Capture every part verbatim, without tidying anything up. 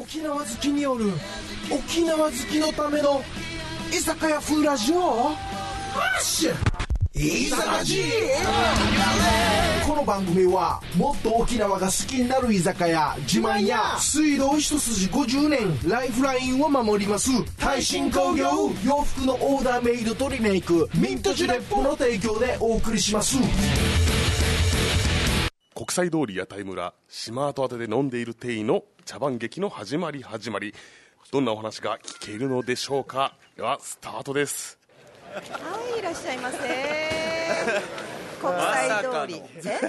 沖縄好きによる沖縄好きのための居酒屋風ラジオハッシュいざラジこの番組はもっと沖縄が好きになる居酒屋自慢や水道一筋ごじゅうねんライフラインを守ります耐震工業洋服のオーダーメイドとリメイクミントジュレップの提供でお送りします。 国際通り屋台村スマート宛てで飲んでいる店員の茶番劇の始まり始まり、どんなお話が聞けるのでしょうか。ではスタートです。 はい、いらっしゃいませ。国際通り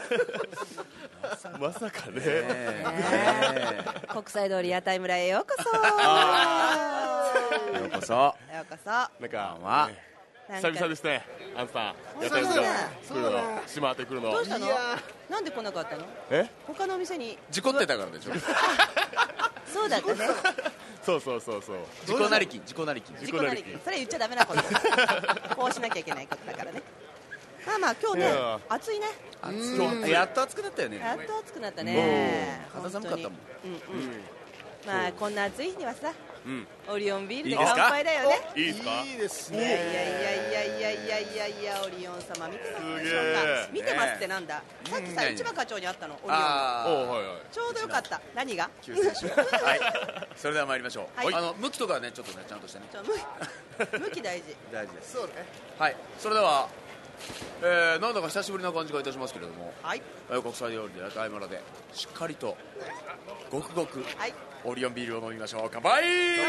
まさかね、 ね国際通り屋台村へようこそ。 ようこそ。 ようこそ。 なんか、ね、久々ですね。あんさん屋台村来るの、しまってくるの。 どうしたの？なんで来なかったの？ え？ 他のお店に事故ってたからでしょ。 そうだったね。 そうそうそうそう。 事故なりき、事故なりき。 事故なりき。それ言っちゃダメなこと。こうしなきゃいけないことだからね。まあまあ今日ね、暑いね。 暑い。やっと暑くなったよね。 やっと暑くなったね。 肌寒かったもん。 うんうん。まあこんな暑い日にはさ、オリオンビールで乾乾杯だよね。 いいですか？ いいですいやいやいね。 やいやいやいやいやいやオリオン様見てますでしょうか。見てますってなんだ。さっきさ市場課長に会ったのオリオン。 おはいはい。 ちょうどよかった。何が？ 救世主。はい。それでは参りましょう。 はいあの向きとかねちょっとねちゃんとしてね。 ちょ向き大事。 大事です。 そうね。 はい。それでは、えー、なんだか久しぶりな感じがいたしますけれども、 はいえー国際通りで屋台村でしっかりとごくごくはい。 オリオンビールを飲みましょう。乾杯。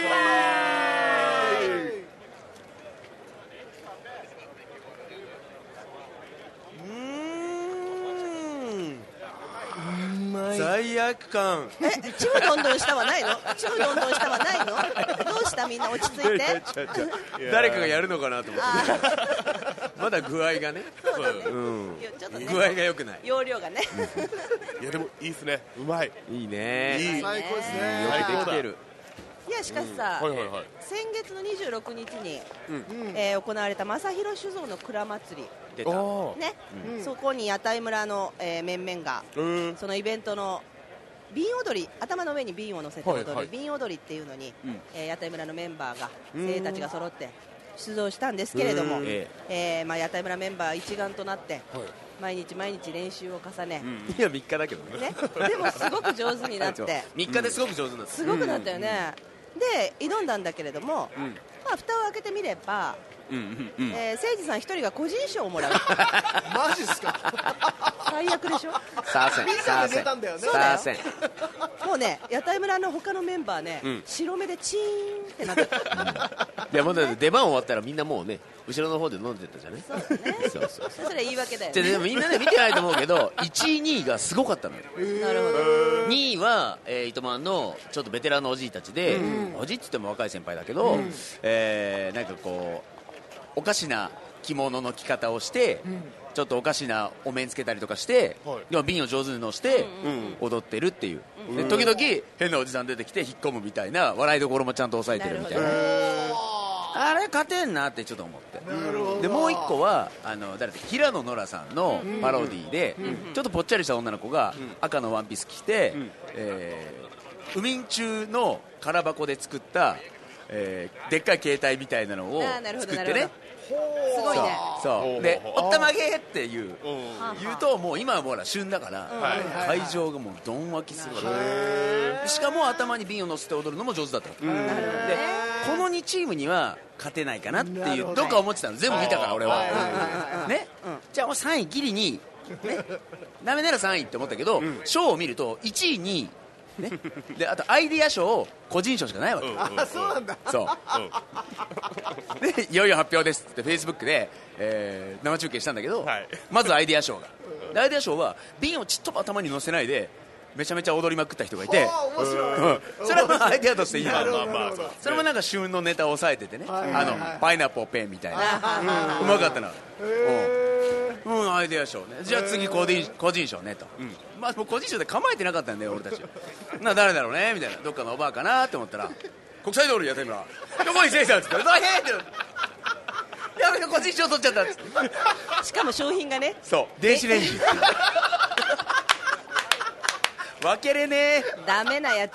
罪悪感。 え、ちむどんどんしたはないの？ちむどんどんしたはないの？どうしたみんな落ち着いて。 誰かがやるのかなと思ってまだ具合がね、 そうだね。 うんいやちょっとね。 具合が良くない。 容量がね。 いやでもいいですね。うまい。 いいね。 いい。 最高ですね。 よくできてる。 いやしかしさ、 はいはいはい。 先月のにじゅうろくにちに、 うんえー行われた正弘酒造の蔵祭り出た。 ああ。 ね、そこに屋台村の、えー面々がうん。 そのイベントの瓶踊り、頭の上に瓶を乗せて踊る、 はいはい瓶踊りっていうのに、 うんえー屋台村のメンバーが精鋭たちが揃って出場したんですけれども、 うんえーまあ、屋台村メンバー一丸となってはい。 毎日毎日練習を重ね、 いやみっかだけどね。 ね、でもすごく上手になってみっかですごく上手なんです。 すごくなったよね、で挑んだんだけれども、 うんまあ、蓋を開けてみれば、 うんうんうん。 えー、誠司さん一人が個人賞をもらうマジっすか。 最悪でしょ。 さあせん。さあせん。 出たんだよねさあせん。 もうね屋台村の他のメンバーね、 うん白目でチーンってなってた。 いやもうだって出番終わったらみんなもうね後ろの方で飲んでたじゃね。 そうだね。 そうそう。 それ言い訳だよね。 じゃあでもみんなね見てないと思うけどいちいにいがすごかったのよ。 なるほど。 にいは、えー、糸満のちょっとベテランのおじいたちで、おじいっつっても若い先輩だけど、えーなんかこうおかしな着物の着方をして、ちょっとおかしなお面つけたりとかして、 はいでも瓶を上手に乗して踊ってるっていう、で時々変なおじさん出てきて引っ込むみたいな笑いどころもちゃんと抑えてるみたいな、 なるあれ勝てんなってちょっと思って。でもう一個はあの誰だっけ平野ノラさんのパロディーで、ちょっとぽっちゃりした女の子が赤のワンピース着て、えー、海中の空箱で作った、えー、でっかい携帯みたいなのをあーなるほど作ってね。 すごいね。 そうでほうほうおったまげーっていううん。 言うともう今はもうほら旬だから、会場がもうどん湧きするわけ。しかも頭に瓶を乗せて踊るのも上手だったわけで、このにチームには勝てないかなっていうどっか思ってたの。全部見たから俺はね。じゃあもうさんいギリにねダメならさんいって思ったけど、賞を見るといちいにいね、であとアイディア賞個人賞しかないわけ、 うんあ、そうなんだ。 そうでいよいよ発表ですってフェイスブックで、えー生中継したんだけど、 はい、 まずアイディア賞が、でアイディア賞は瓶をちっとも頭に乗せないでめちゃめちゃ踊りまくった人がいて、 あー面白い。 うんそれはまあアイディアとしていいな、 まあまあまあそうそれもなんか旬のネタを抑えててね、 はいあのパイナップルペンみたいな、うまかったな、うんうん、アイデア賞ね。じゃあ次個人個人賞ねと、まあもう個人賞で構えてなかったんだよ俺たちな。誰だろうねみたいな、どっかのおばあかなって思ったら国際通りやってみろどこにせいさんっつって大変ってやめて個人賞取っちゃったっつってしかも商品がね、 そう電子レンジ分けれねえダメなやつ。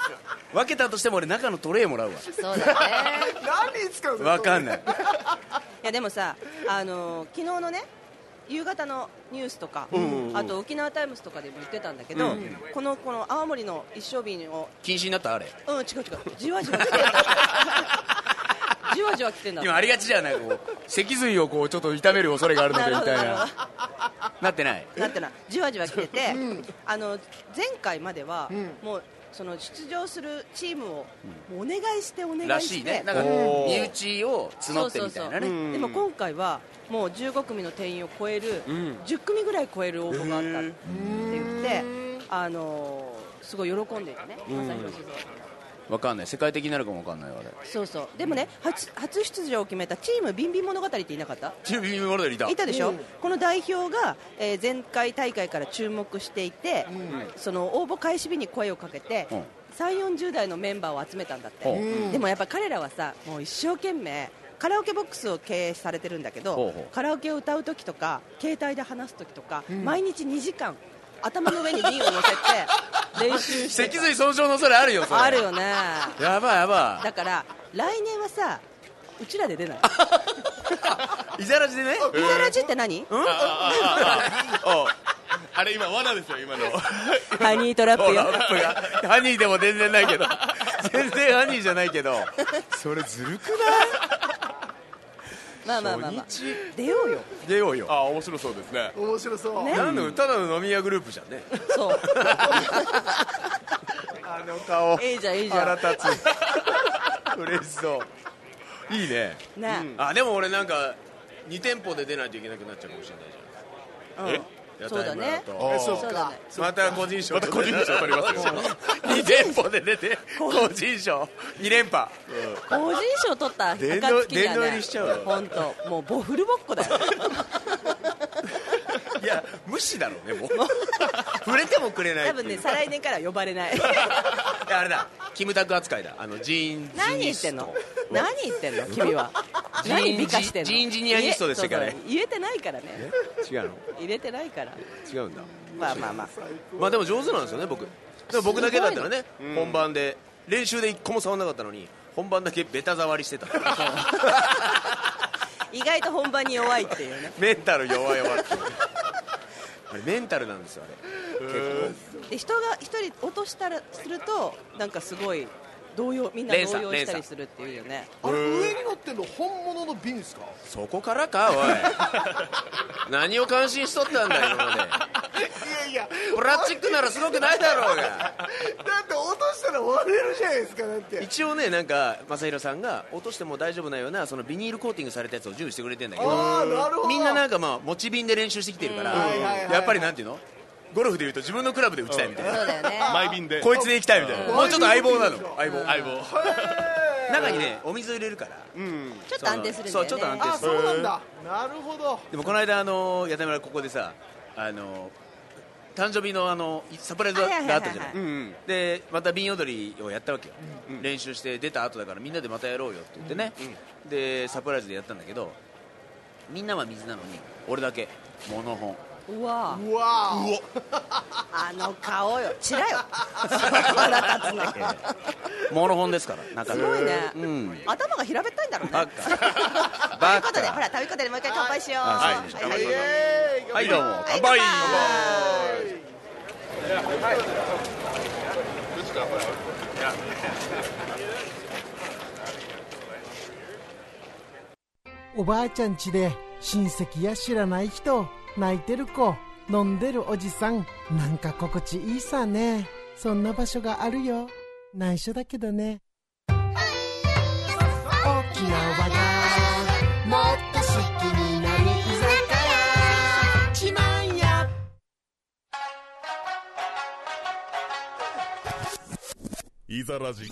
分けたとしても俺中のトレイもらうわ。 そうだね何に使うの？ 分かんない。 いやでもさ、あのー、昨日のね夕方のニュースとか、うんうん、あと沖縄タイムズとかでも言ってたんだけど、うん、このこの青森の一升瓶を禁止になったあれ。 うん、違う違う、じわじわ来てんだじわじわ来てんだ。 今ありがちじゃない、こう脊髄をこうちょっと痛める恐れがあるのでみたいな。なってないなってない、じわじわ来てて、うん、あの前回までは、うん、もうその出場するチームをお願いしてお願いしてらしいね。なんか身内を募ってみたいなね。そうそうそう、 でも今回はもうじゅうごくみの定員を超える、うん、じゅっくみぐらい超える応募があったって言って、あのー、すごい喜んでいてね、正弘酒造。 わかんない、世界的になるかもわかんないわね。 そうそう、でもね、初, 初出場を決めたチームビンビン物語っていなかった？ チームビンビン物語いたいたでしょ、うん、この代表が、えー、前回大会から注目していて、うん、その応募開始日に声をかけて、うん、さんじゅう、よんじゅう代のメンバーを集めたんだって、うん、でもやっぱ彼らはさ、もう一生懸命カラオケボックスを経営されてるんだけど、ほうほう、カラオケを歌うときとか携帯で話すときとか、うん、毎日にじかん頭の上に瓶を乗せて練習して脊髄損傷の恐れあるよ、それ。 あるよね。 やばいやばい。 だから来年はさ、うちらで出ないイザラジでね。 イザラジって何？うん、 あああれ今罠ですよ、今のハニートラップよ。 ハニーでも全然ないけど全然ハニーじゃないけど、それずるくない？ まあまあまあ、まあ、出ようよ出ようよ。 あ、面白そうですね。 面白そう、 ね、 なんでただの飲み屋グループじゃんね。 そうあの顔いいじゃんいいじゃん、 腹立つ嬉しそう。いいね。 ね、 うん、あでも俺なんかに店舗で出ないといけなくなっちゃうかもしれないじゃん。 うん、え、そうだね。 そうか。 また個人賞、 また個人賞取りますよ。 に店舗で出て個人賞に連覇。 個人賞取った暁にはね。 殿堂入りしちゃうよ。 本当、もうボフルボッコだよ。 いや無視だろうね、もう触れてもくれない。 多分ね、再来年からは呼ばれない。 あれだ、キムタク扱いだ。あのジーンジ何言ってんの何言ってんの君は。何美化してんの。 ジーンジニアニストでしたからね。 言えてないからね。 違うの。 入れてないから。 違うんだ。 まあまあまあまあでも上手なんですよね、僕。でも僕だけだったらね、本番で練習で一個も触んなかったのに本番だけベタ触りしてた。 意外と本番に弱いっていうね。 メンタル弱々ってあれメンタルなんですよ、あれ。結構で人が一人落としたらするとなんかすごい動揺、みんな動揺したりするっていうよね。 あれ上に乗ってんの本物の瓶ですか？ そこからか、おい。何を感心しとったんだよ今まで。いやいや、 プラスチックならすごくないだろうが。 だって落としたら割れるじゃないですか。だって一応ね、なんか正弘さんが落としても大丈夫なようなそのビニールコーティングされたやつを準備してくれてんだけど、 あ、なるほど。 みんななんかまあ持ち瓶で練習してきてるから、やっぱりなんていうの、ゴルフでいうと自分のクラブで打ちたいみたいな、 そうだよね、 マイビンでこいつで行きたいみたいな、もうちょっと相棒なの。相棒相棒中にねお水入れるから、 うん、ちょっと安定するんだよね。 そう、ちょっと安定する。 あ、そうなんだ。なるほど。 でもこの間あの八田村ここでさ、あの誕生日のあのサプライズがあったじゃない。でまた瓶踊りをやったわけよ、うん、練習して出た後だからみんなでまたやろうよって言ってね、うんうん、でサプライズでやったんだけど、みんなは水なのに俺だけモノホン。 うわうわうわあの顔よ、チラよ。腹立つね。 モノホンですから。中すごいね、 うん、 頭が平べったいんだろうね。 バカということで、ほら、ということでもう一回乾杯しよう。 はい、はい、どうも乾杯。 おばあちゃん家で親戚や知らない人、泣いてる子、飲んでるおじさん、なんか心地いいさね。そんな場所があるよ。内緒だけどね。沖縄がもっと好きになる居酒屋ちまんや。 いざラジ。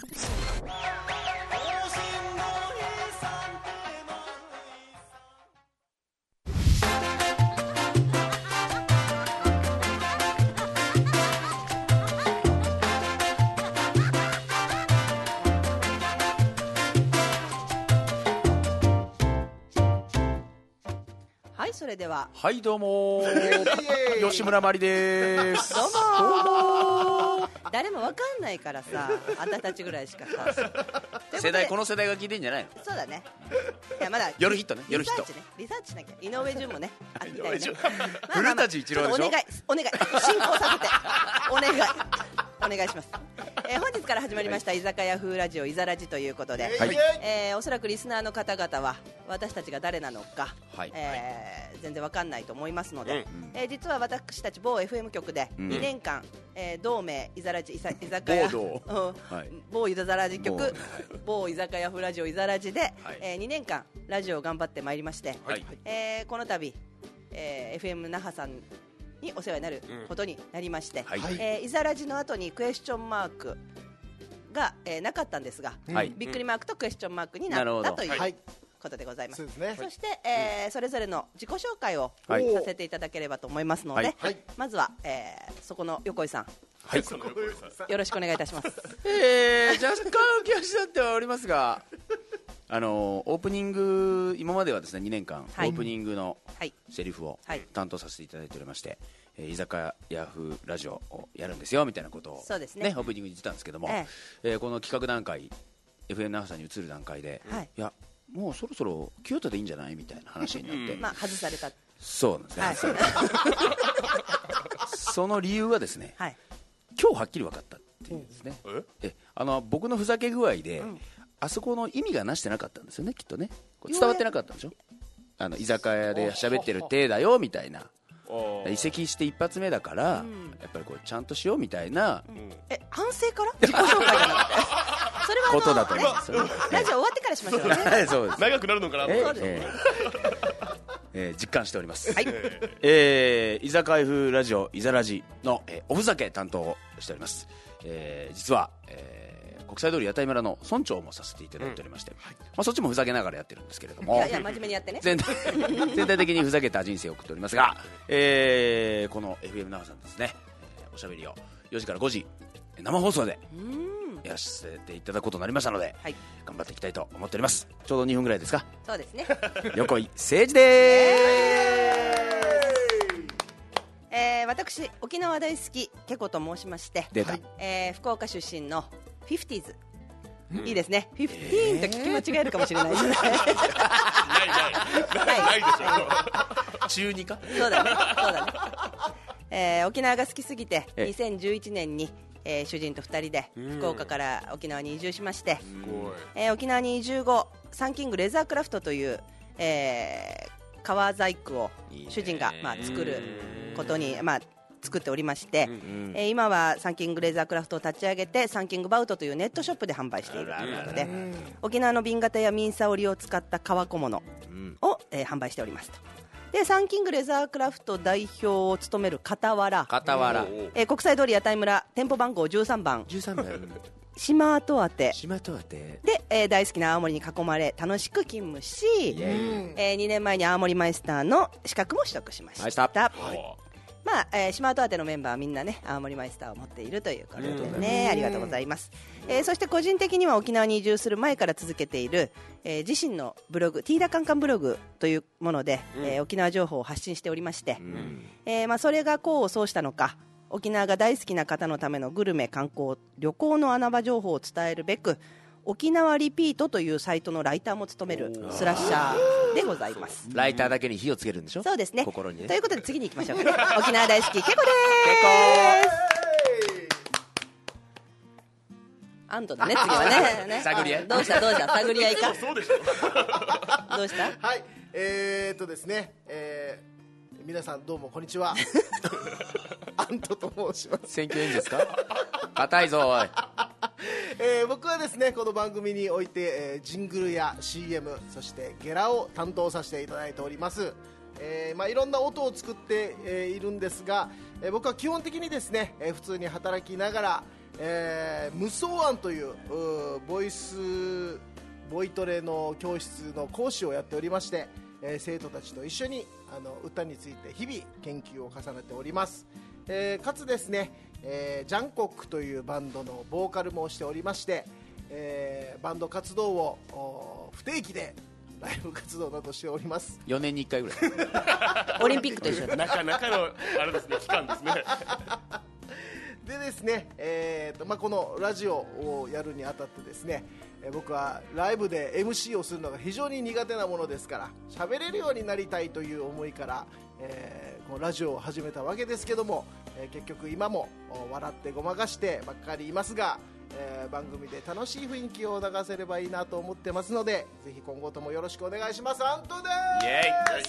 それでは、 はいどうも吉村まりです。 どうも誰もわかんないからさ、あんたたちぐらいしかさ。 世代この世代が聞いてんじゃないの？ そうだね。いやまだ夜ヒットね、夜ヒット。 リサーチしなきゃ。井上順もね、ありたいね。 古舘一郎でしょ。 お願いお願い進行させてお願いお願いします。えー、本日から始まりました居酒屋風ラジオいざラジということで、はい、えー、おそらくリスナーの方々は私たちが誰なのか、はい、えー、全然わかんないと思いますので、うん、えー、実は私たち某 エフエム 局でにねんかん、うん、えー、同名いざラジ居酒屋某、はい、某いざラジ局某居酒屋風ラジオいざラジで、はい、えー、にねんかんラジオを頑張ってまいりまして、はい、えー、この度、えー、エフエム 那覇さんにお世話になることになりまして、はい、えー、いざラジの後にクエスチョンマークが、えー、なかったんですが、はい、びっくりマークとクエスチョンマークになったということでございます。 そ, ね、そして、えー、それぞれの自己紹介をさせていただければと思いますので、はい、まずは、えー、そこの横井さん、はい、よろしくお願いいたします。 えー、若干浮き足立ってはおりますが、あのオープニング、今まではですねにねんかん、はい、オープニングのセリフを担当させていただいておりまして、はい、居酒屋風ラジオをやるんですよみたいなことを、そうですね、オープニングに言ってたんですけども、えええー、この企画段階 エフエム 那覇さんに移る段階で、はい、いやもうそろそろ清田でいいんじゃないみたいな話になって、 まあ、外された。 そうなんですね、はい、その理由はですね、はい、今日はっきり分かったっていうんですね、うん、えあの僕のふざけ具合で、うん、あそこの意味がなしてなかったんですよね、きっとね。伝わってなかったんでしょ、あの居酒屋で喋ってる体だよみたいな、移籍して一発目だから、うん、やっぱりこうちゃんとしようみたいな、うん、 え反省から自己紹介じゃなくてそれはことだと思いますよ、ね、 ラジオ終わってからしましょうねそうです、長くなるのかなと、えーえーえー、実感しております、はい、えー、居酒屋風ラジオいざラジの、えー、おふざけ担当をしております、えー、実は、えー国際通り屋台村の村長もさせていただいておりまして、うん、はい、まあ、そっちもふざけながらやってるんですけれども、 いやいや真面目にやってね、 全体全体的にふざけた人生を送っておりますが、えー、この エフエム 那覇さんですね、えー、おしゃべりをよじからごじ生放送でやらせていただくことになりましたので、はい、頑張っていきたいと思っております。ちょうどにふんぐらいですか。 そうですね横井誠二でーす。 えー、私沖縄大好きケコと申しまして、 出た、 えー、福岡出身のフィフティーズ、うん、いいですね、フィフティーンと聞き間違えるかもしれないですね、ないないないでしょ中にか、 そうだねそうだね、えー、沖縄が好きすぎてにせんじゅういちねんに、えー、主人とふたりで福岡から沖縄に移住しまして、えー、沖縄に移住後サンキングレザークラフトという、えー、革細工を主人が、まあ、作ることに、まあ作っておりまして、うんうん、えー、今はサンキングレザークラフトを立ち上げてサンキングバウトというネットショップで販売しているということで、沖縄の瓶型やミンサ織を使った革小物を、えー、販売しておりますと。でサンキングレザークラフト代表を務める傍ら、 傍ら、 えー、国際通り屋台村店舗番号じゅうさんばんじゅうさんばん島跡当て島跡当てで、えー、大好きな青森に囲まれ楽しく勤務し、えー、にねんまえに青森マイスターの資格も取得しました。はい、まあえー、島跡当てのメンバーはみんなね青森マイスターを持っているということでね、ありがとうございます、えー、そして個人的には沖縄に移住する前から続けている、えー、自身のブログティーダカンカンブログというもので、うん、えー、沖縄情報を発信しておりまして、うん、えーまあ、それが功を奏したのか沖縄が大好きな方のためのグルメ観光旅行の穴場情報を伝えるべく沖縄リピートというサイトのライターも務めるスラッシャーでございます。 ライターだけに火をつけるんでしょ。 そうですね、 心にね。 ということで次に行きましょうかね沖縄大好きケコでーす。アンドだね次はねね探り合いどうしたどうした探り合いかそうでしょどうした。 はい、えー、っとですね、えー、皆さんどうもこんにちはアントと申します。 選挙演説か硬いぞおいえー、僕はですねこの番組において、えー、ジングルや シーエム そしてゲラを担当させていただいております、えーまあ、いろんな音を作って、えー、いるんですが、えー、僕は基本的にですね、えー、普通に働きながら、えー、無双案というボイスボイトレの教室の講師をやっておりまして、えー、生徒たちと一緒にあの歌について日々研究を重ねております、えー、かつですねえー、ジャンコックというバンドのボーカルもしておりまして、えー、バンド活動を不定期でライブ活動などしております。 よねんにいっかいぐらいオリンピックと一緒だなかなかのあれですね期間ですねでですね、えーとまあ、このラジオをやるにあたってですね、えー僕はライブで エムシー をするのが非常に苦手なものですから喋れるようになりたいという思いから、えーこのラジオを始めたわけですけども、えー結局今も笑ってごまかしてばっかりいますが、えー番組で楽しい雰囲気を流せればいいなと思ってますので、ぜひ今後ともよろしくお願いします。アントでイエイ。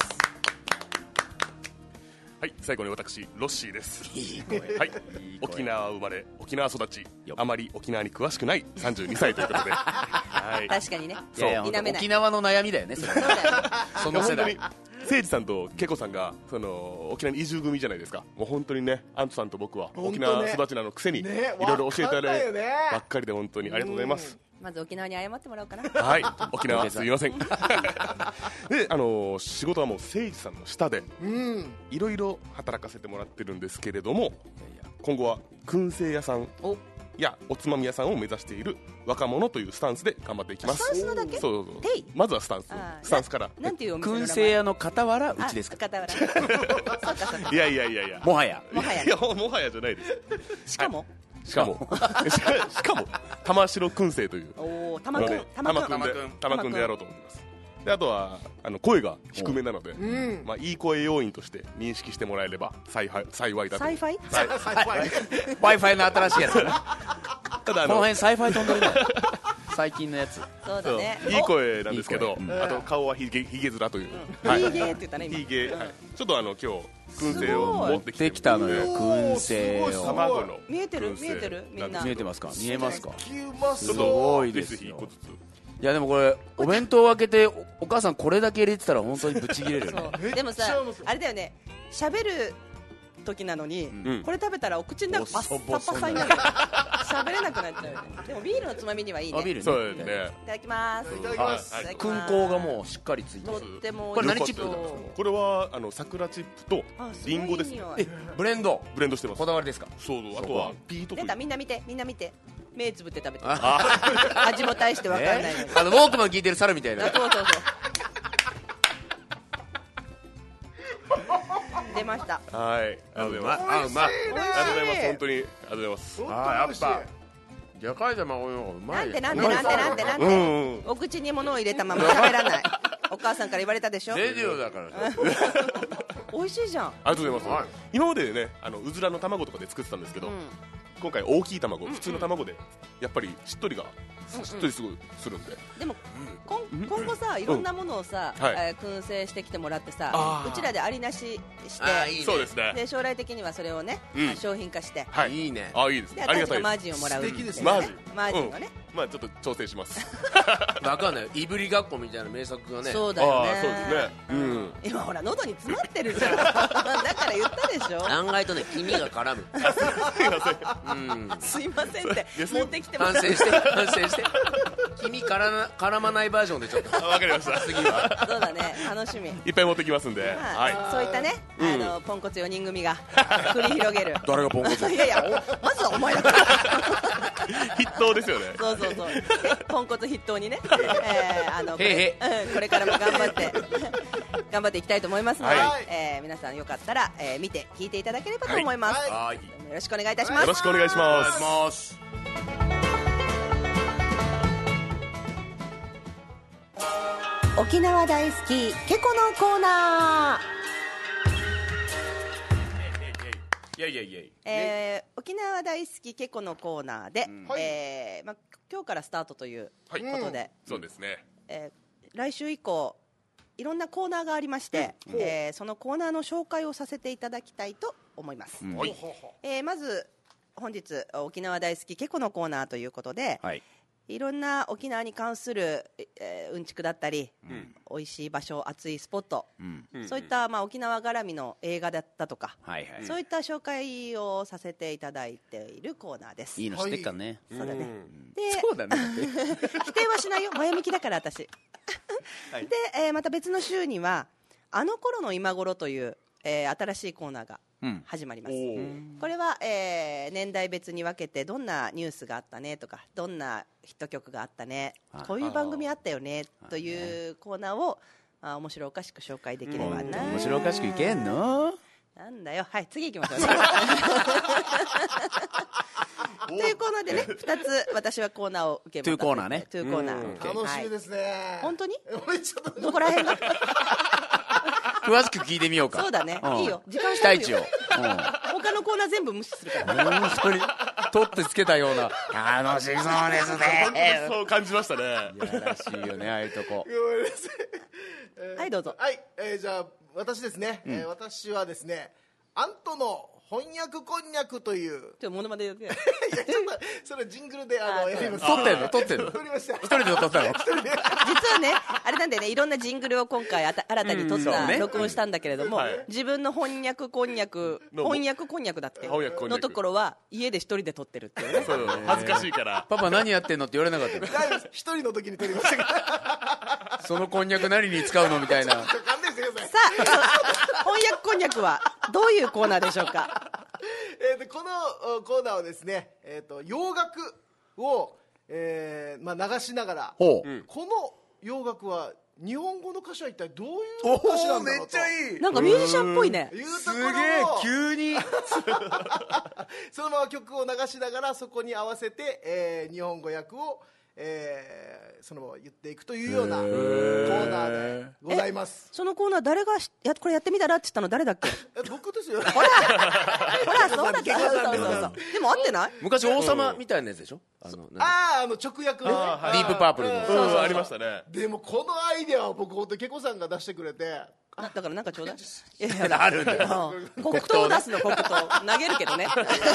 はい、最後に私ロッシーです。 いい声はい、 いい声沖縄生まれ沖縄育ちよあまり沖縄に詳しくないさんじゅうにさいということで、はい、 確かにね。 いやいや否めない沖縄の悩みだよねそれそうだよね。 その世代誠司さんとけこさんがその沖縄に移住組じゃないですか。もう本当にね、アントさんと僕は本当ね沖縄育ちなのくせにいねろいろ教えていただいわかんないよねばっかりで本当にありがとうございます。 まず沖縄に謝ってもらおうかな。 はい、沖縄すいません。で、あの仕事はもう誠司さんの下でうんいろいろ働かせてもらってるんですけれども、今後は燻製屋さんお、 やおつまみ屋さんを目指している若者というスタンスで頑張っていきます。 スタンスなだけそうそうそうていまずはスタンスあースタンスから。 なんていうお店の名前？ 燻製屋の傍らうちですかあ、傍ら。そうかそうか。 いやいやいやいや、 もはやもはやいやももはやじゃないです。 しかも。 しかもしかしかも玉城燻製というおお、玉くんね、 玉くん。 玉くんで玉くんでやろうと思ってます。で、あとはあの声が低めなので、 うんまあ、いい声要員として認識してもらえれば幸い幸いだと。 サイファイ？ はい最高 Wi-Fi の新しいやつだねただあのこの辺サイファイ飛んでるね最近のやつそうそうだね。 いい声なんですけど、 いい声うんあと顔はひげひげ面という、 お。いいねって言ったね今。 ひげ、はい、ちょっとあの今日燻製を持ってきてできたのよおー燻製をすごいすごい卵の見えてる燻製見えてるみんな見えてますか見えますかきうますちょっそうとごいぜですよひ一個ずつ。 いやでもこれお弁当を開けておお母さんこれだけ入れてたら本当にぶち切れるよねそうでもさめっちゃうまそうあれだよね、喋る時なのに、 んこれ食べたらお口の中パッサボソボソパサになる。喋れなくなっちゃうよね。でもビールのつまみにはいいね。 あビールねそうですね。 いただきます。 いただきますはいいただきます燻香がもうしっかりついてとるってもこれ何美味しチップそうこれはあの桜チップとあすごいリンゴですね。 いい匂いえブレンドブレンドしてます。 こだわりですかそうそう、あとはピートという出た、みんな見てみんな見て、目つぶって食べて。 あ味も大してわかんないのに。 あのウォークマン聞いてる猿みたいなあそうそうそう。出ました。 はい、ありがとうございます。 あうまいありがとうございます。本当にありがとうございます。 本当に美味しいじゃかい玉のうまなんでなんでなんでなんでなんうんで。 うん。 お口に物を入れたまま喋らない。お母さんから言われたでしょ。 レディオだから美味しいじゃん。 ありがとうございます。今までね、あのうずらの卵とかで作ってたんですけど、 うん。 今回大きい卵、普通の卵でやっぱりしっとりがしっとりすごいするんで。 でも、こん今後さ、いろんなものをさ、 はいえー燻製してきてもらってさあ、ーうちらでありなしして、 あーいいねそうですね。 で将来的にはそれをね、 うん商品化して、 はい。 いいねあ、いいですでね。あり私がマーがたいです。 ジンをもらう。 素敵ですねマージンマージンをね。 まあちょっと調整します。 わかんないいぶりがっこみたいな名作がねそうだよね。 ああ、そうですね。うん。 今ほら喉に詰まってるじゃん。だから言ったでしょ。 案外とね黄身が絡むすいません。 うんすいませんっていや持ってきてもらって。 反省して反省して黄身絡な絡まないバージョンでちょっとあわかりました。 次はそうだね、楽しみ。 いっぱい持ってきますんで。 はいはそういったね、あのポンコツよにん組が繰り広げる。 誰がポンコツいやいや、おまずはお前だから。 い。筆頭ですよね。 そうそうそう。ねポンコツ筆頭にね、えーあのこれへいへうんこれからも頑張って頑張っていきたいと思いますので、 はいえー皆さんよかったら、えー見て聞いていただければと思います。 はいはいよろしくお願いいたします。 よろしくお願いします。 ます沖縄大好きケコのコーナー。 イェイイェイイェイえー沖縄大好きケコのコーナーで、 はいえーま、今日からスタートというはい。 ことで、 そうですね。 えー来週以降いろんなコーナーがありまして、えーそのコーナーの紹介をさせていただきたいと思います、 うんはい。 えーまず本日沖縄大好きケコのコーナーということで、 はいいろんな沖縄に関する、えーうんちくだったり、 ん美味しい場所熱いスポット、 うんうんそういった、まあ、沖縄絡みの映画だったとか、 はいはいそういった紹介をさせていただいているコーナーです。 いいの知ってっかねそうだね。 んで、 そうだね否定はしないよ。前向きだから私。 はいで、えーまた別の週にはあの頃の今頃という、えー新しいコーナーがうん始まります。 おーこれは、えー年代別に分けてどんなニュースがあったねとかどんなヒット曲があったねあこういう番組あったよねというコーナーをあ面白おかしく紹介できればな。 面白おかしくいけんのなんだよ。はい、次行きましょうね。というコーナーでね、ふたつ私はコーナーを受け持たせて。 トゥーコーナーね。 トゥーコーナー。 楽しみですね。 本当に？ 俺ちょっとどこら辺が？ 詳しく聞いてみようか。 そうだね。いいよ。時間期待値を。 他のコーナー全部無視するから。 本当に取ってつけたような。楽しそうですね。 そう感じましたね。 やらしいよね、ああいうとこ。 ごめんなさい。 はい、どうぞ。 はい、えー、じゃあ私ですね、うん、えー、私はですね、アントの翻訳こんにゃくという、 ちょっとモノマネやっていやちょっとそれジングルであのやります。 撮ってんの撮ってんの撮りました。 一人で撮ったの？ 実はね、あれなんでね、いろんなジングルを今回あた新たに撮った、うんね、録音したんだけれども、はい、自分の翻訳こんにゃく翻訳こんにゃくだっけのところは家で一人で撮ってるっていうね。 そう恥ずかしいからパパ何やってんのって言われなかったの？ 一人の時に撮りましたから。 そのこんにゃく何に使うのみたいな。 勘弁してください。 さあ、翻訳こんにゃくはどういうコーナーでしょうか？ えー、でこのコーナーはですね、えー、と洋楽を、えーまあ、流しながら、 ほうこの洋楽は日本語の歌詞は一体どういう歌詞なんだろうと。 めっちゃいい。 なんかミュージシャンっぽいね。 いうところをすげえ急にそのまま曲を流しながらそこに合わせて、えー、日本語訳を、えー、そのまま言っていくというようなコーナーでございます。 そのコーナー誰がやこれやってみたらって言ったの誰だっけ？ 僕ですよ。 ほらほらそうだった。そうそうそうそう。でも合ってない？ 昔王様みたいなやつでしょ？あのあーあの直訳ね。ディープパープルの。 そうそうありましたね。 でもこのアイデアは僕本当にケコさんが出してくれて。 だからなんかちょうだい。 いやいやあるんだよ。 黒糖を出すの黒糖投げるけどね。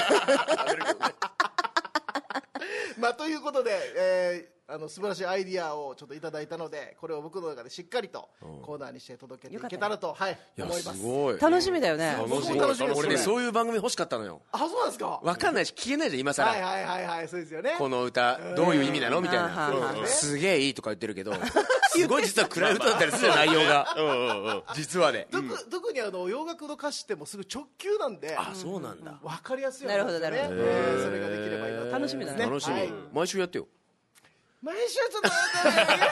まあということで、えー、あの素晴らしいアイディアをちょっといただいたので、これを僕の中でしっかりとコーナーにして届けていけたらと、はい、思います。 すごい楽しみだよね。 僕も楽しみです。 俺ねそういう番組欲しかったのよ。 あ、そうなんですか。 分かんないし聞けないじゃん今更。 はいはいはいはい、そうですよね。 この歌どういう意味なのみたいな。すげえいいとか言ってるけど、すごい実は暗い歌だったりする内容が。実はね。 特にあの洋楽の歌詞ってもうすぐ直球なんで。 あ、そうなんだ。 分かりやすい。 なるほどなるほど。 それができればいいな。 楽しみだね。 楽しみ。毎週やってよ。 毎週ちょっと待って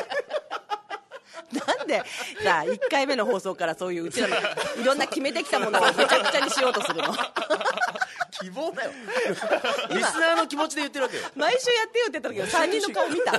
なんでさあいっかいめの放送からそういううちらのいろんな決めてきたものをめちゃくちゃにしようとするの。 希望だよ。リスナーの気持ちで言ってるわけよ。 毎週やってよって言った時のさんにんの顔見た。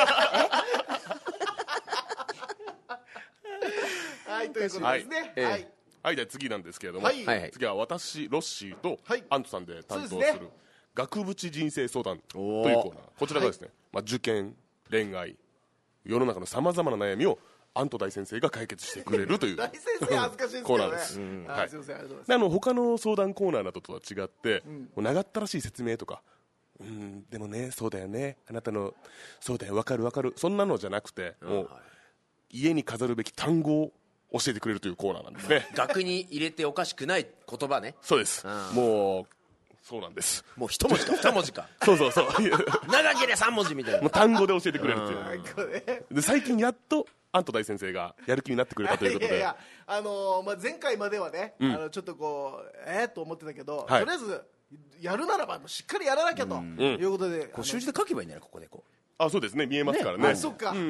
はい、ということですね。はい、 はい、で次なんですけれども、 はい、 次は私ロッシーとアントさんで担当する額縁人生相談というコーナー。こちらがですね、まあ、受験、恋愛、世の中のさまざまな悩みをアント大先生が解決してくれるという大先生恥ずかしいですけどね。 コーナーです。 うん、はい、すいません、ありがとうございます。 あの他の相談コーナーなどとは違って、うん、もう長ったらしい説明とか、うん、でもね、そうだよね、あなたのそうだよ、分かる分かる、そんなのじゃなくて、もう家に飾るべき単語を教えてくれるというコーナーなんですね。 額に入れておかしくない言葉ね。 そうです。もうそうなんです。 もう一文字か二文字か。 そうそうそう。 長ければ三文字みたいな。 もう単語で教えてくれるっていう。で最近やっとアント大先生がやる気になってくれたということで。いやいや、 あのー、まあ前回まではね、うん、あのちょっとこうえー、と思ってたけど、はい、とりあえずやるならばしっかりやらなきゃということで、 こう習字で書けばいいんだよここでこう。 あ、そうですね、見えますからね。 あ、そっか。 うん。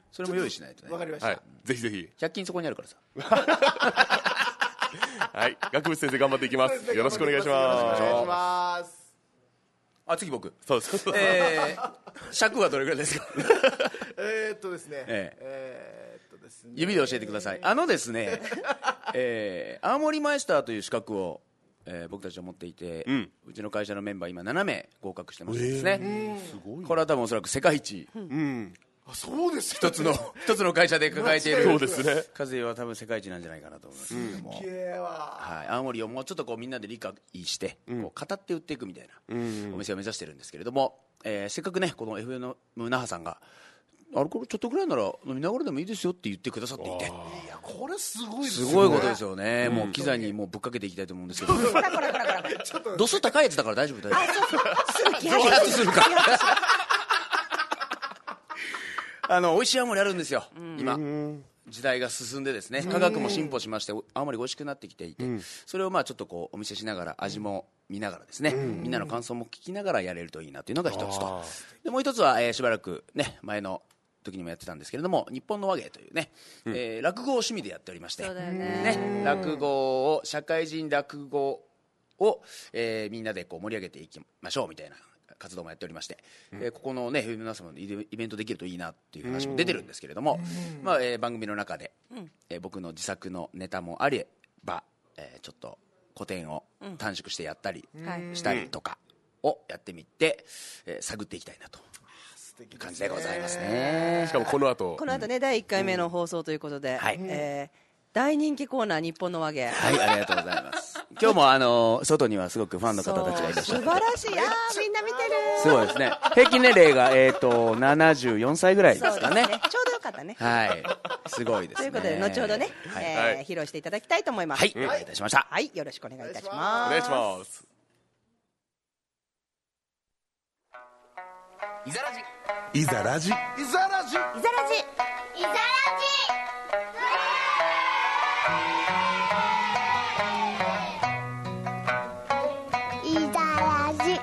それも用意しないとね。 わかりました。 はい、ぜひぜひ。 ひゃく均そこにあるからさ。 はい、額縁先生頑張っていきます。よろしくお願いします。 よろしくお願いします。 あ、次僕。 そうです。 えー、尺はどれぐらいですか？ えーっとですね。 えー、 えーっとですね。 指で教えてください。あのですね、えー、青森マイスターという資格を、えー、僕たちは持っていて、うん、うちの会社のメンバー今ななめい合格してましてですね、えー、すごい。これは多分おそらく世界一、うん、 あ、そうです一つの一つの会社で抱えているそうですね、 数は多分世界一なんじゃないかなと思いますけれども、はい、青森をもうちょっとこうみんなで理解して、うん、こう語って売っていくみたいなお店を目指してるんですけれども、えー、せっかくねこの エフエム の那覇さんがアルコールちょっとぐらいなら飲みながらでもいいですよって言ってくださっていて、いやこれすごいですね、すごいことですよね、うん、もう機材にもうぶっかけていきたいと思うんですけど度数高いやつだから大丈夫大丈夫すぐ揮発するからあの美味しい青森あるんですよ、うん、今時代が進んでですね科学も進歩しまして青森美味しくなってきていて、うん、それをまあちょっとこうお見せしながら味も見ながらですね、うん、みんなの感想も聞きながらやれるといいなというのが一つと、でもう一つは、えー、しばらくね前の時にもやってたんですけれども、日本の話芸というね、うん、えー、落語を趣味でやっておりまして、 そうだよね、 ね、落語を社会人落語を、えー、みんなでこう盛り上げていきましょうみたいな活動もやっておりまして、うん、えー、ここのね皆様のイベントできるといいなっていう話も出てるんですけれども、まあえー、番組の中で、うん、えー、僕の自作のネタもあれば、えー、ちょっと古典を短縮してやったりしたりとかをやってみて、えー、探っていきたいなという感じでございますね。 しかもこの後この後ね、だいいっかいめの放送ということで、うん、はい、えー、大人気コーナー日本の話芸、 はい、ありがとうございます。今日もあの外にはすごくファンの方たちがいらっしゃって、 素晴らしい、あー、みんな見てる、 すごいですね。平均年齢が、えー、とななじゅうよんさいぐらいですかね。 そうですね、ちょうどよかったね。 はい、すごいですね。 ということで後ほどね、はい、えーはい、披露していただきたいと思います。 はい、お願いいたしました。 はい、よろしくお願いいたします。 お願いします。 いざらじいざらじいざらじいざらじいざらじいざらじいざらじ。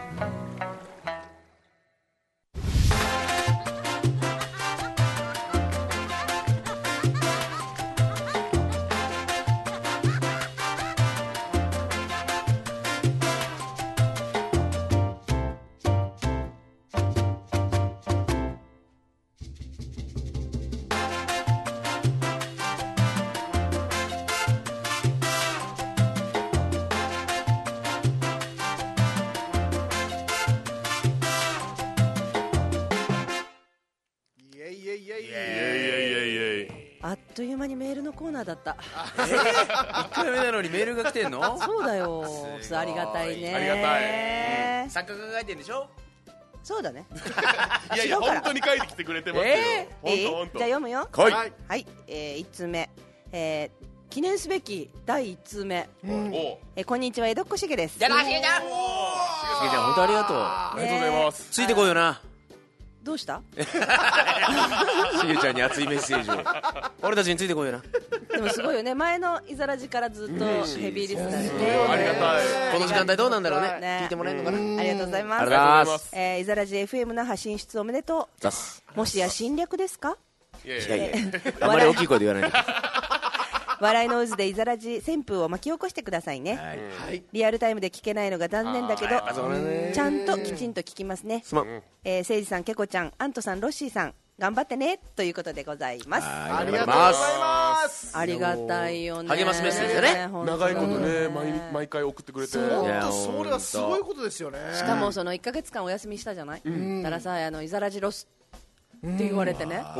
あっという間にメールのコーナーだった。 えー、いっかいめなのにメールが来てんの？ そうだよ、ありがたいね。 ありがたい、 うん、作家が書いてんでしょ？ そうだね。 いやいや本当に書いてきてくれてますよ。 えー、えー、じゃあ読むよ。 はい、 はい、えー、いっつうめ、えー、記念すべきだいいっつうめ、うん、えー、こんにちは、江戸っ子しげです。 じゃあしげちゃん、しげちゃん本当ありがとう、 ありがとうございます。 ついてこいよな。 どうした？ しげちゃんに熱いメッセージを。俺たちについてこいよな。 でもすごいよね、前のいざらじからずっとヘビーリスナーで、 ありがたい。 この時間帯どうなんだろうね、ね、聞いてもらえるのかな。 ありがとうございます。 ありがとうございます。 えー、いざらじ エフエム 那覇進出おめでとう。もしや侵略ですか？ いやいやいや、あまり大きい声で言わないで。 笑いの渦でいざらじ旋風を巻き起こしてくださいね、はい、リアルタイムで聞けないのが残念だけど、ちゃんときちんと聞きますね。すまん、えー、せいじさん、けこちゃん、アントさん、ロッシーさん、頑張ってねということでございます。 ありがとうございます。 ありがたいよね、 励ますメッセージだね。 長いことね、毎, 毎回送ってくれて、 それはすごいことですよね。 しかもそのいっかげつかんお休みしたじゃない、うん、だからさ、あのいざらじロスって言われてね、うん、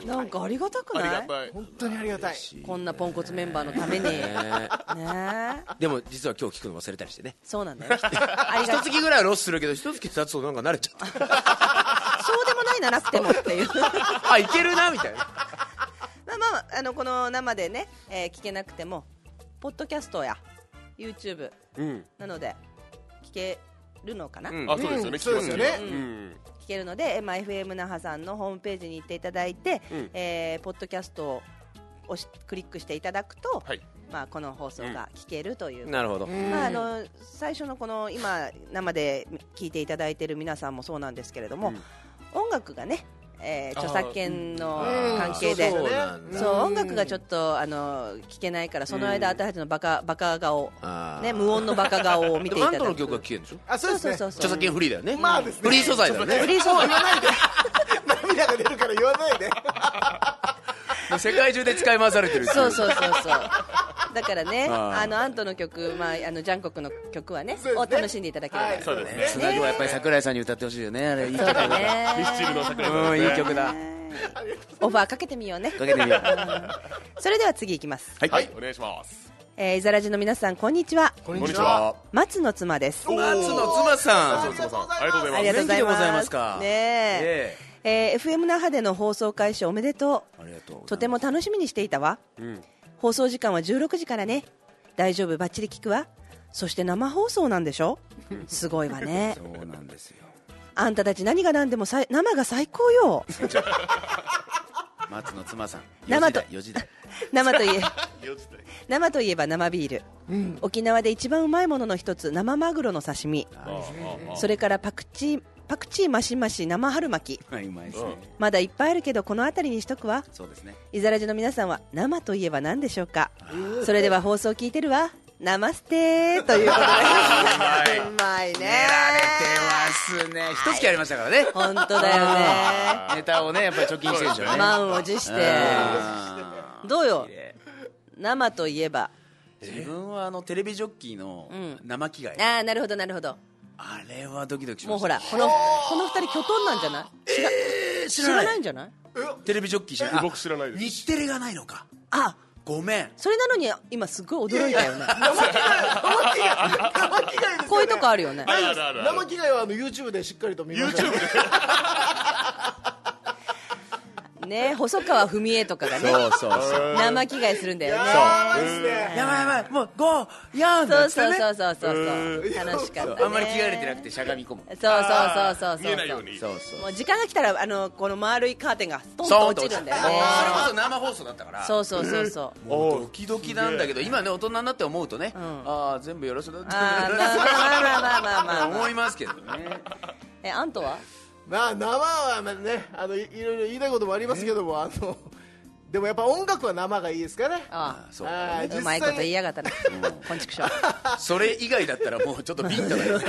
なんかありがたくない？ ありがたい、 本当にありがたい。 こんなポンコツメンバーのために、ねね、でも実は今日聞くの忘れたりしてね。 そうなんだよ。 一月ぐらいはロスするけど、一月経つとなんか慣れちゃった。 そうでもないな、なくてもっていう。 あ、いけるなみたいな。まあまあ、あのこの生でね、えー、聞けなくてもポッドキャストや YouTube、うん、なので聞けるのかな、うん、 あ、そうですよね、 そうですよね、うんうん聞けるので、まあ、エフエム 那覇さんのホームページに行っていただいて、うん、えー、ポッドキャストを押しクリックしていただくと、はい、まあ、この放送が聞けるという、 うん、なるほど、 まあ、あの最初のこの今生で聞いていただいている皆さんもそうなんですけれども、うん、音楽がね、えー、著作権の関係で、そうそうそう、音楽がちょっとあの聞けないから、その間、うん、私たちのバカバカ顔、ね、無音のバカ顔を見ていただく。 でもアントの曲が聞けるんでしょ。 あ、そうですね、 そうそうそう、 著作権フリーだよね。 まあですね、 フリー素材だよね。 フリー素材言わないで涙が出るから言わないで。 世界中で使い回されてる。 そうそうそうそう。だからね、あのアントの曲、まあ、あのジャンコクの曲は ね, ねを楽しんでいただければ、はい、 そうですね。 つなぎはやっぱり桜井さんに歌ってほしいよね。あれいい曲だね。 ミスチルの桜井さん、 うん、いい曲だ。 オファーかけてみようね。 かけてみよう。 それでは次いきます。 はい、はい、お願いします。 えー、イザラジの皆さん、こんにちは。 こんにちは。 松の妻です。 松の妻さん。 ありがとうございます。ありがとうございます。 ありがとうございます。 元気でございますか。 ねえ。えー、エフエム 那覇での放送開始おめでとう。 ありがとう。 とても楽しみにしていたわ。うん、放送時間はじゅうろくじからね。大丈夫、バッチリ聞くわ。そして生放送なんでしょ。すごいわね。 そうなんですよ。 あんたたち何が何でもさい生が最高よ。 松の妻さん。 生とよじ台。 生といえ生といえば生ビール、うん、沖縄で一番うまいものの一つ、生マグロの刺身、それからパクチーパクチーマシマシ生春巻き、 はい、うまいですね、 まだいっぱいあるけどこの辺りにしとくわ。 そうですね。 イザラジの皆さんは生といえば何でしょうか。それでは放送聞いてるわ、ナマステーということでうまいね、 やられてますね。一月やりましたからね。 本当だよね。 ネタをねやっぱり貯金してるんでしょうね。 満を持してどうよ、生といえば。 自分はあのテレビジョッキーの生着替え、 ああなるほどなるほど。 あれはドキドキしました。 もうほらこのこの二人巨トンなんじゃない。知ら、えー、知らないんじゃない。 テレビジョッキー知らない。 僕知らないです。 日テレがないのか。 あ、 ごめん。 それなのに今すごい驚いたよね。こういうとこあるよね。 生着替えはあの YouTube でしっかりと見ました。 YouTube でね、細川文江とかがね、 そうそうそう生着替えするんだよね。 やばいですね。 やばいやばい、もうゴーヤンそうそうそうそうそう楽しかったね。 あんまり着替えれてなくてしゃがみ込む。 そうそうそうそうそう見えないように。 そうそう。 もう時間が来たらあのこの丸いカーテンがストンと落ちるんだよね。 それこそ生放送だったから。 そうそうそうそう。 もうドキドキなんだけど今ね大人になって思うとね、ああ全部よろしくなってまあまあまあまあまあまあ思いますけどね。 え、アントは？ まあ生はね、あの い, いろいろ言いたいこともありますけども、あのでもやっぱ音楽は生がいいですかね。 ああ、 そうあうまいこと言いやがったな。こんちくしょう。 それ以外だったらもうちょっとビンタだよね。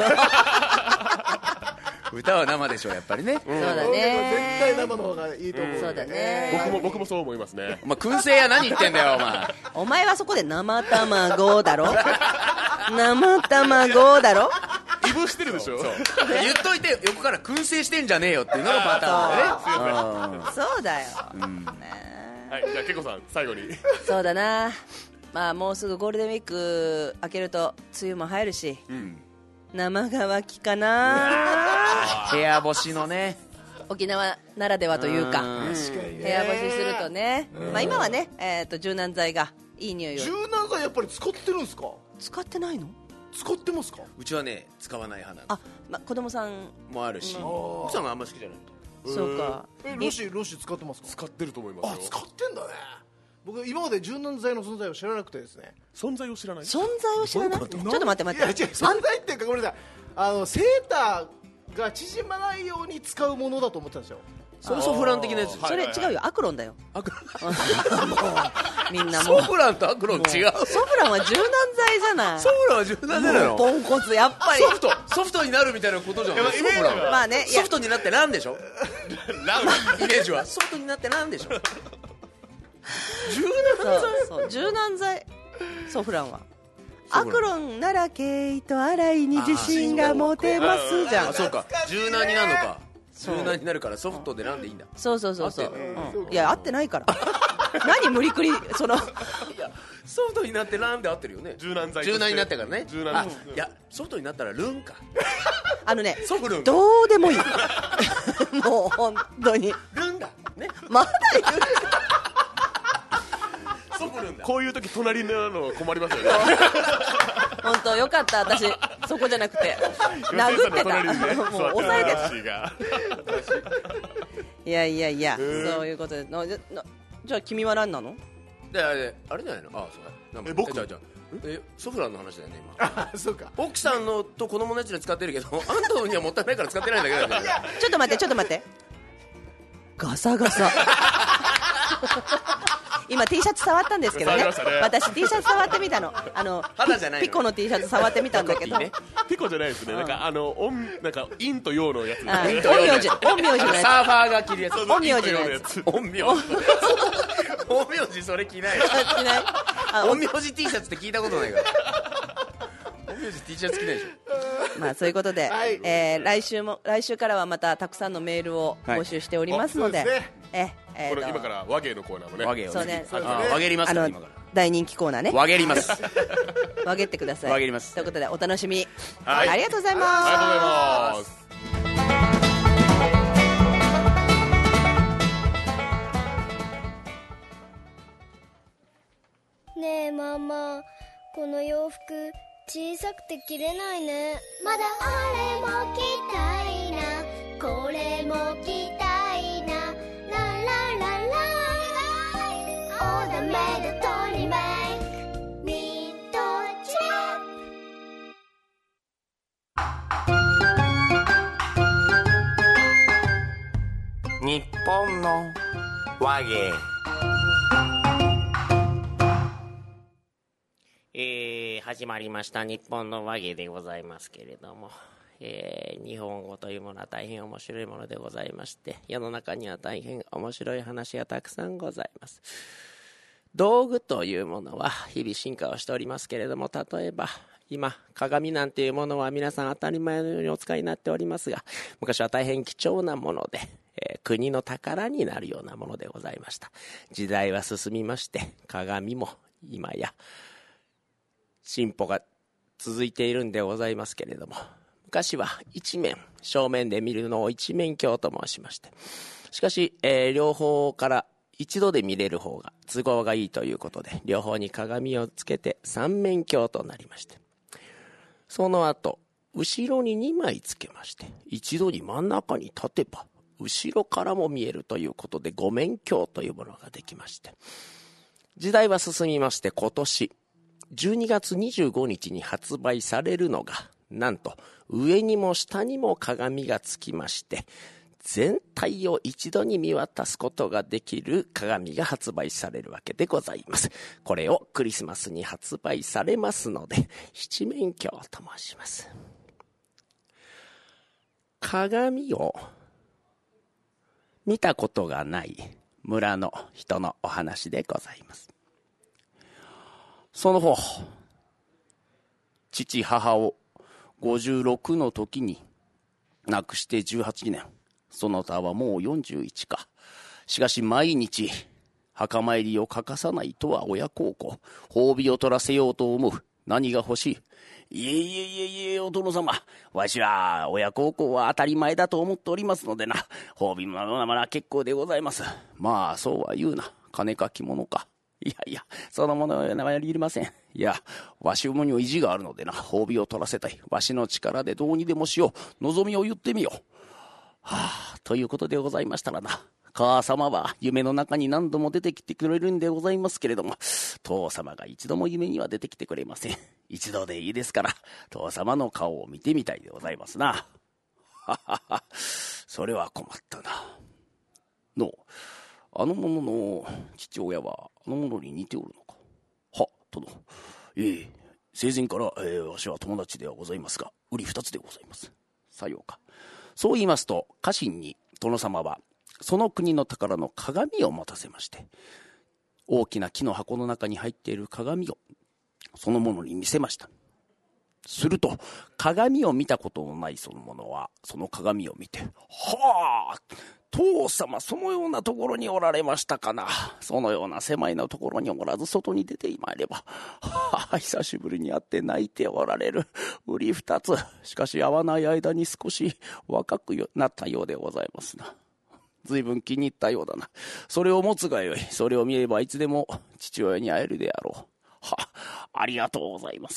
歌は生でしょやっぱりね。 そうだね。 音楽は絶対生の方がいいと思う。 そうだね。 僕も僕もそう思いますね。 お前燻製や何言ってんだよお前。 お前はそこで生卵だろ。生卵だろ。 いぶしてるでしょ。 言っといて横から燻製してんじゃねえよっていうのがパターンだね。 そうだよ。 はい、じゃあけこさん最後に。 そうだな。まあもうすぐゴールデンウィーク明けると梅雨も入るし、生乾きかな。 部屋干しのね。 沖縄ならではというか、部屋干しするとね。まあ今はね、えっと柔軟剤がいい匂いを。 柔軟剤やっぱり使ってるんですか。 使ってないの？ 使ってますか。 うちはね使わない派なんあ、まあ子供さんもあるし、奥さんがあんま好きじゃない。 そうか。 え、ロシロシ使ってますか。 使ってると思いますよ。 あ、使ってんだね。僕今まで柔軟剤の存在を知らなくてですね。 存在を知らない。 存在を知らない。ちょっと待って待って。 いや違う、存在っていうかごめんなさい。あのセーターが縮まないように使うものだと思ってたんですよ。 それソフラン的なやつ。 それ違うよ、アクロンだよ。 アクロン。もうみんなもう。 ソフランとアクロン違う。 ソフランは柔軟剤じゃない。 ソフランは柔軟剤なの。 ポンコツやっぱり。 ソフトソフトになるみたいなことじゃん。ソフランは。 まあね。 ソフトになってなんでしょ。ランイメージはソフトになってなんでしょ。 柔軟剤。そうそう柔軟剤。ソフランは。アクロンなら毛糸洗いに自信が持てますじゃん。 あ、そうか。柔軟になるのか。柔軟になるからソフトでなんでいいんだ。 そうそうそうそう。いや合ってないから。何無理くりその。いやソフトになってなんで合ってるよね。 柔軟剤。 柔軟になったからね。 柔軟。 いやソフトになったらルンか。 あのね。 ソフルン。 どうでもいい。もう本当に。 ルンだ。ね。 まだ言う。 ソフルンだ。 こういう時隣なの困りますよね。 本当よかった私そこじゃなくて殴ってた、ね、もう抑えてた。いやいやいや、そういうことでのじゃじゃあ君は何なの？ であれあれじゃないの？ああそうか。え僕じゃじゃえソフランの話だよね今。 あそうか。 奥さんのと子供のやつで使ってるけどあんたのにはもったいないから使ってないんだけど。 ちょっと待ってちょっと待って。ガサガサ。今 T シャツ触ったんですけど ね, ね私 T シャツ触ってみたのあの肌じゃないのピコの T シャツ触ってみたんだけどピコじゃないですね、うん、なんかあの音なんか陰と陽のやつ陰陽師陰陽師のやつサーファーが着るやつ陰陽師のやつ陰陽師陰陽師それ着ない着ない陰陽師 T シャツって聞いたことないから陰陽師 T シャツ着ないでしょ。 まあそういうことで、はい、えー、来週も来週からはまたたくさんのメールを募集しておりますので、はい、ええー、 これ今から和芸のコーナーもね和芸をそうね和芸りますから今から大人気コーナーね和芸ります和芸ってください和芸りますということでお楽しみ、 はい、 ありがとうございますありがとうございますねえママこの洋服小さくて着れないねまだあれも着たいなこれも着たいなララララオーダーメイドトリメイクミッドチェッ日本の話芸。えー、始まりました日本の話芸でございますけれども、えー、日本語というものは大変面白いものでございまして、世の中には大変面白い話がたくさんございます。道具というものは日々進化をしておりますけれども、例えば今鏡なんていうものは皆さん当たり前のようにお使いになっておりますが、昔は大変貴重なもので、えー、国の宝になるようなものでございました。時代は進みまして、鏡も今や進歩が続いているんでございますけれども、昔は一面正面で見るのを一面鏡と申しまして、しかし、えー、両方から一度で見れる方が都合がいいということで、両方に鏡をつけて三面鏡となりまして、その後後ろににまいつけまして、一度に真ん中に立てば後ろからも見えるということで五面鏡というものができまして、時代は進みまして、今年じゅうにがつにじゅうごにちに発売されるのが、なんと上にも下にも鏡がつきまして、全体を一度に見渡すことができる鏡が発売されるわけでございます。これをクリスマスに発売されますので、七面鏡と申します。鏡を見たことがない村の人のお話でございます。その方、父母をごじゅうろくの時に亡くしてじゅうはちねん、その他はもうよんじゅういちか。しかし毎日墓参りを欠かさないとは親孝行。褒美を取らせようと思う。何が欲しい？いえいえいえいえ、お殿様、わしは親孝行は当たり前だと思っておりますのでな、褒美もまだ結構でございます。まあそうは言うな。金か着物か。いやいや、そのものはやりません。いや、わしもには意地があるのでな、褒美を取らせたい。わしの力でどうにでもしよう。望みを言ってみよう。はあ、ということでございましたらな、母様は夢の中に何度も出てきてくれるんでございますけれども、父様が一度も夢には出てきてくれません。一度でいいですから、父様の顔を見てみたいでございますな。ははは、それは困ったな。の、あの者の父親はあの者に似ておるのか。は、殿。ええ、生前から、えー、わしは友達ではございますが、瓜二つでございます。さようか。そう言いますと、家臣に殿様はその国の宝の鏡を持たせまして、大きな木の箱の中に入っている鏡をその者に見せました。すると鏡を見たことのないその者はその鏡を見て、はあ、父様そのようなところにおられましたかな。そのような狭いなところにおらず外に出てまいれば、はあ、久しぶりに会って泣いておられる。瓜二つ。しかし会わない間に少し若くなったようでございますな。随分気に入ったようだな。それを持つがよい。それを見ればいつでも父親に会えるであろう。はあ、ありがとうございます。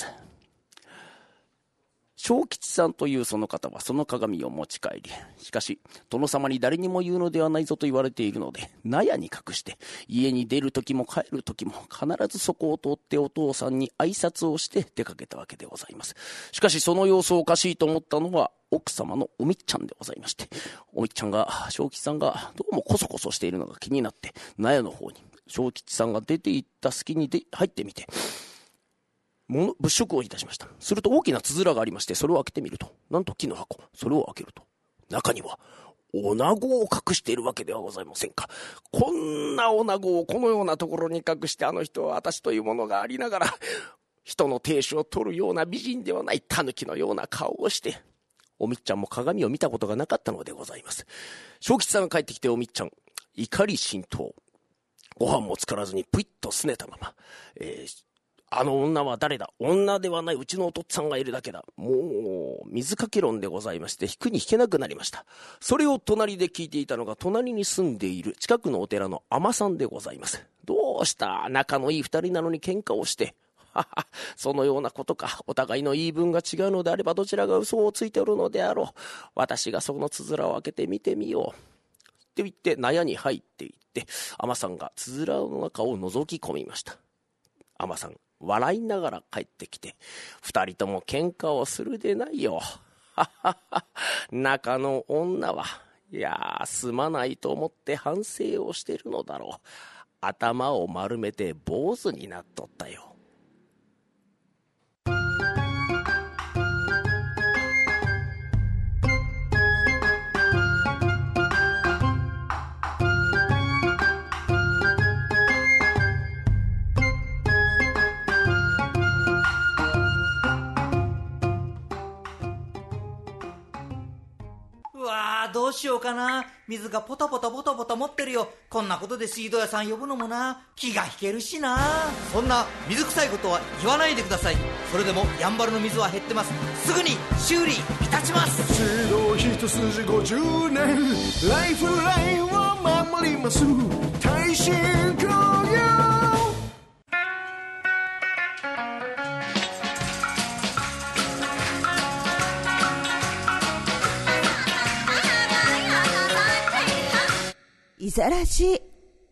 正吉さんというその方はその鏡を持ち帰り、しかし殿様に誰にも言うのではないぞと言われているので、納屋に隠して家に出る時も帰る時も必ずそこを通ってお父さんに挨拶をして出かけたわけでございます。しかしその様子をおかしいと思ったのは奥様のおみっちゃんでございまして、おみっちゃんが正吉さんがどうもコソコソしているのが気になって、納屋の方に正吉さんが出て行った隙にで入ってみて物物色をいたしました。すると大きなつづらがありまして、それを開けてみると、なんと木の箱。それを開けると中には女子を隠しているわけではございませんか。こんな女子をこのようなところに隠して、あの人は私というものがありながら人の亭主を取るような美人ではない狸のような顔をして、おみっちゃんも鏡を見たことがなかったのでございます。正吉さんが帰ってきて、おみっちゃん怒り心頭、ご飯も作らずにぷいっとすねたまま、えーあの女は誰だ。女ではない、うちのお父っつぁんがいるだけだ。もう水かけ論でございまして、引くに引けなくなりました。それを隣で聞いていたのが、隣に住んでいる近くのお寺の尼さんでございます。どうした、仲のいい二人なのに喧嘩をして。はは、そのようなことか。お互いの言い分が違うのであれば、どちらが嘘をついておるのであろう。私がそのつづらを開けて見てみようって言って納屋に入っていって、尼さんがつづらの中を覗き込みました。尼さん笑いながら帰ってきて、二人とも喧嘩をするでないよ。中の女はいやー、すまないと思って反省をしてるのだろう。頭を丸めて坊主になっとったよ。 うわー、どうしようかな。水がポタポタポタポタ持ってるよ。こんなことで水道屋さん呼ぶのもな、気が引けるしな。そんな水臭いことは言わないでください。それでもやんばるの水は減ってます。すぐに修理いたします。 水道一筋ごじゅうねん、ライフラインを守ります。耐震工業。 いざらし。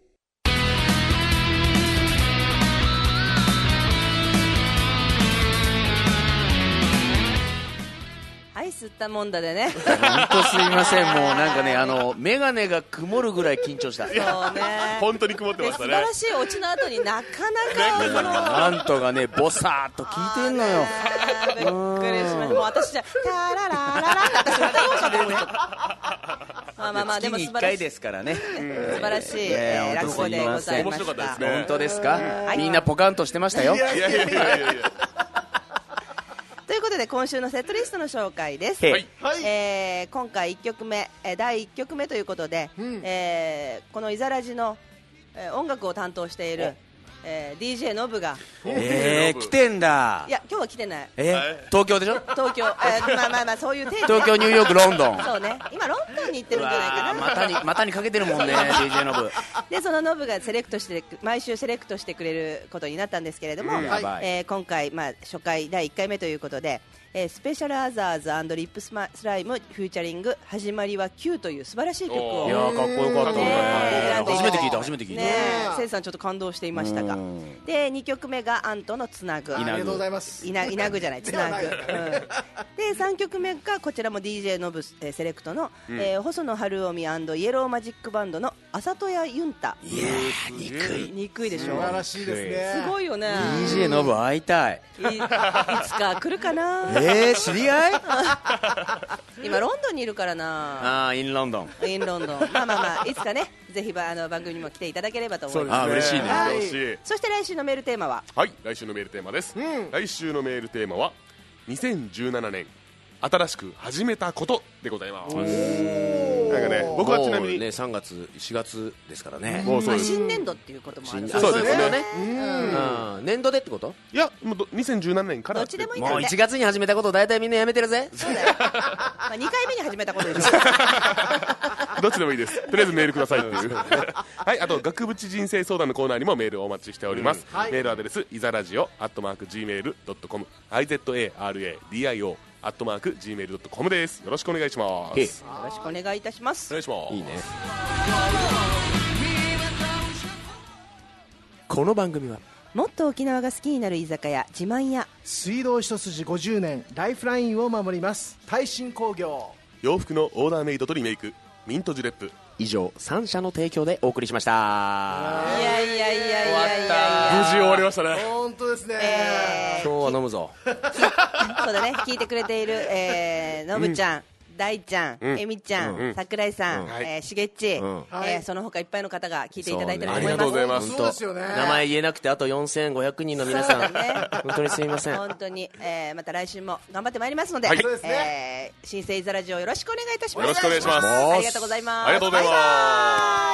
はい、吸ったもんだでね。 本当すいません、もうなんかね、あの眼鏡が曇るぐらい緊張した。 そうね。 本当に曇ってましたね。 素晴らしいオチの後になかなかこのなんとかね、ボサーっと聞いてんのよ。 びっくりしました。もう私じゃタララララって私歌おうかと思って。まあまあまあ、でも素晴らしい。 月にいっかいですからね。 素晴らしい、えー、落語でございました。 面白かったですね。 本当ですか、 はい、 みんなポカンとしてましたよ。 いやいやいやいやいや。 ということで今週のセットリストの紹介です、 はいえー、今回いっきょくめ、えー、だいいっきょくめということで、うんえー、このイザラジの、えー、音楽を担当している、えー、ディージェー ノブがえー、来てんだ。 いや今日は来てない。 えー、東京でしょ。 東京、えー、まあまあまあそういう程度。 東京、ニューヨーク、ロンドン。 そうね、今ロンドンに行ってるんじゃないかな。 またにまたにかけてるもんねディージェー ノブでそのノブがセレクトして毎週セレクトしてくれることになったんですけれども、うんえー、今回、まあ、初回だいいっかいめということで、えー、スペシャルアザーズ&リップスライムフューチャリング始まりはきゅうという素晴らしい曲を。 いやーかっこよかったね、ね初めて聞いた初めて聞いたね。 せいさんちょっと感動していましたが、でにきょくめがアントのつなぐ。 ありがとうございます。 いな、いなぐじゃないつなぐ、うん、でさんきょくめがこちらも ディージェー ノブ、えー、セレクトの、うんえー、細野晴臣&イエローマジックバンドのあさとやユンタ。 いやー憎い憎いでしょ。 素晴らしいですね。 すごいよね。 ディージェー ノブ会いたい。 い, いつか来るかな。 えー、知り合い今ロンドンにいるからな。 あーインロンドンインロンドンまあまあまあいつかねぜひあの番組にも来ていただければと思います。 あー嬉しいね、 はい嬉しい。 そして来週のメールテーマは。 はい、来週のメールテーマです、 うん、 来週のメールテーマはにせんじゅうななねん新しく始めたことでございます。なんかね、僕はちなみにねさんがつしがつですからね。 もうそうです。 新年度っていうこともある。 そうですね。 うんうん年度でってこと？ いやもうにせんじゅうななねんからどっちでもいいんだね。 もういちがつに始めたこと大体みんなやめてるぜ。 そうだよ。まあにかいめに始めたことでしょ。 どっちでもいいです。とりあえずメールくださいっていうはいあと額縁人生相談のコーナーにもメールをお待ちしております、うんはい、メールアドレスいざラジオアットマーク ジーメールドットコム イザラディオアットマーク ジーメールドットコム です。よろしくお願いします。 よろしくお願いいたします。 お願いします。 いいね。この番組はもっと沖縄が好きになる居酒屋自慢屋、 水道一筋ごじゅうねんライフラインを守ります耐震工業、 洋服のオーダーメイドとリメイクミントジュレップ、 以上さん社の提供でお送りしました。 いやいやいやいやいやいや無事終わりましたね。 本当ですね、 えー、 今日は飲むぞ。 そうだね、聞いてくれている、えー、のぶちゃん、うん大ちゃん、 うん、 えみちゃん、うん、桜井さん、うんえー、しげっち、うんえー、その他いっぱいの方が聞いていただいてると思います。 ありがとうございます。 そうですよね。 名前言えなくてあとよんせんごひゃくにんの皆さん、ね、本当にすみません。 本当に、えー、また来週も頑張ってまいりますので、はいえー、新生イザラジオよろしくお願いいたします。 よろしくお願いします。 ありがとうございます。 ありがとうございます。